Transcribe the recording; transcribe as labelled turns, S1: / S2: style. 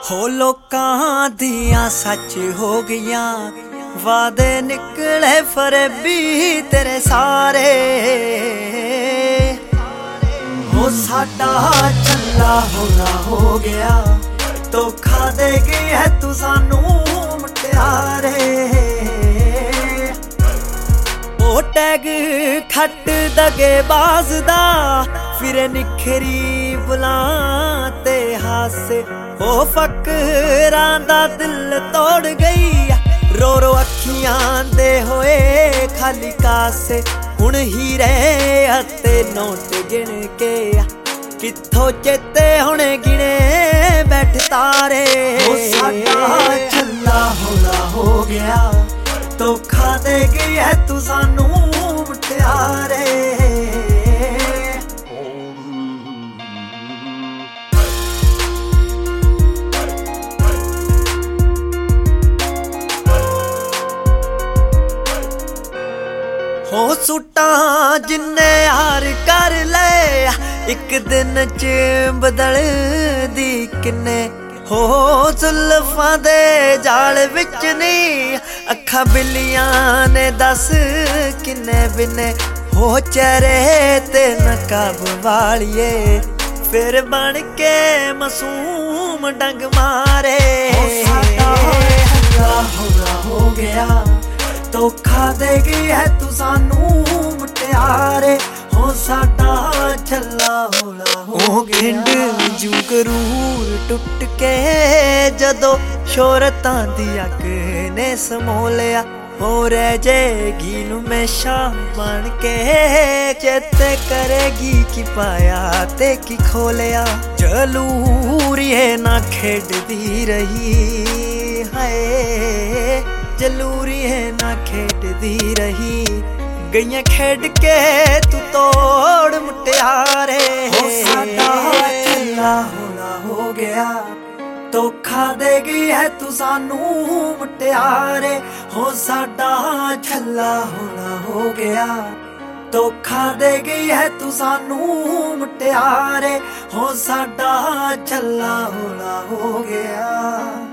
S1: ਹੋ ਲੋਕਾਂ ਦੀਆਂ ਸੱਚ ਹੋ ਗਈਆਂ, ਵਾਦੇ ਨਿਕਲੇ ਫਰੇਬੀ ਤੇਰੇ ਸਾਰੇ। ਹੋ ਸਾਡਾ ਚੱਲਾ ਹੋਣਾ ਹੋ ਗਿਆ, ਧੋਖਾ ਦੇ ਗਈ ਹੈ ਤੂੰ ਸਾਨੂੰ ਮੁਟਿਆਰੇ। ਉਹ ਟੈਗ ਖੱਟ ਦਗੇ ਬਾਜ਼ ਦਾ, ਫਿਰੇ ਨਿਖਰੀ ਬੁਲਾਂ ਤੇ ਹਾਸੇ। ਉਹ ਫਕਰਾਂ ਦਾ ਦਿਲ ਤੋੜ ਗਈ, ਰੋ ਰੋ ਅੱਖੀਆਂ ਦੇ ਹੋਏ ਖਾਲੀ ਕਾਸੇ। ਹੁਣ ਹੀਰੇ ਅਤੇ ਨੋਟ ਗਿਣ ਕੇ ਕਿੱਥੋਂ ਚੇਤੇ ਹੁਣੇ ਗਿਣੇ ਬੈਠ ਤਾਰੇ। ਉਹ ਸਾਡਾ ਚੱਲਾ ਹੋਲਾ ਹੋ ਗਿਆ, ਧੋਖਾ ਦੇ ਗਈ ਹੈ ਤੂੰ ਸਾਨੂੰ ਮੁਟਿਆਰੇ। ਹੋ ਸੂਟਾਂ ਜਿੰਨੇ ਹਾਰ ਕਰ ਲੈ, ਇੱਕ ਦਿਨ ਚ ਬਦਲਦੀ ਕਿੰਨੇ। ਹੋ ਜ਼ੁਲਫਾਂ ਦੇ ਜਾਲ ਵਿੱਚ ਨੀ, ਅੱਖਾਂ ਬਿੱਲੀਆਂ ਨੇ ਦੱਸ ਕਿੰਨੇ ਬਿੰਨੇ। ਹੋ ਚਿਹਰੇ ਤੇ ਨਕਾਬ ਵਾਲੀਏ, ਫਿਰ ਬਣ ਕੇ ਮਾਸੂਮ ਡੰਗ ਮਾਰੇ। ਸਾਡਾ ਹੱਲਾ ਹੋਲਾ ਹੋ ਗਿਆ, ਧੋਖਾ ਦੇ ਗਈ ਹੈ ਤੂੰ ਸਾਨੂੰ ਮੁਟਿਆਰੇ। ਹੋ ਸਾਡਾ ਛੱਲਾ ਹੋਲਾ ਹੋ ਗਿਆ। ਜੂ ਗਰੂਰ ਟੁੱਟ ਕੇ ਜਦੋਂ ਸ਼ੋਹਰਤਾਂ ਦੀ ਅੱਗ ਨੇ ਸਮੋ ਲਿਆ, ਹੋ ਰਹਿ ਜੇਗੀ ਨੂੰ ਹਮੇਸ਼ਾ ਬਣ ਕੇ। ਚੇਤੇ ਕਰੇਗੀ ਕੀ ਪਾਇਆ ਤੇ ਕੀ ਖੋਲਿਆ, ਜਲੂਰੀਏ ਨਾ ਖੇਡਦੀ ਰਹੀ ਹਾਏ। ਜਲੂਰੀ ਹੈ ਨਾ ਖੇਡਦੀ ਰਹੀ, ਗਈਆਂ ਖੇਡ ਕੇ ਤੂੰ ਤੋੜ ਮੁਟਿਆਰੇ। ਹੋ ਸਾਡਾ ਚੱਲਾ ਹੋਲਾ ਹੋ ਗਿਆ, ਧੋਖਾ ਦੇ ਗਈ ਹੈ ਤੂੰ ਸਾਨੂੰ ਮੁਟਿਆਰੇ। ਹੋ ਸਾਡਾ ਛੱਲਾ ਹੋਲਾ ਹੋ ਗਿਆ, ਧੋਖਾ ਦੇ ਗਈ ਹੈ ਤੂੰ ਸਾਨੂੰ ਮੁਟਿਆਰੇ। ਹੋ ਸਾਡਾ ਛੱਲਾ ਹੋਲਾ ਹੋ ਗਿਆ।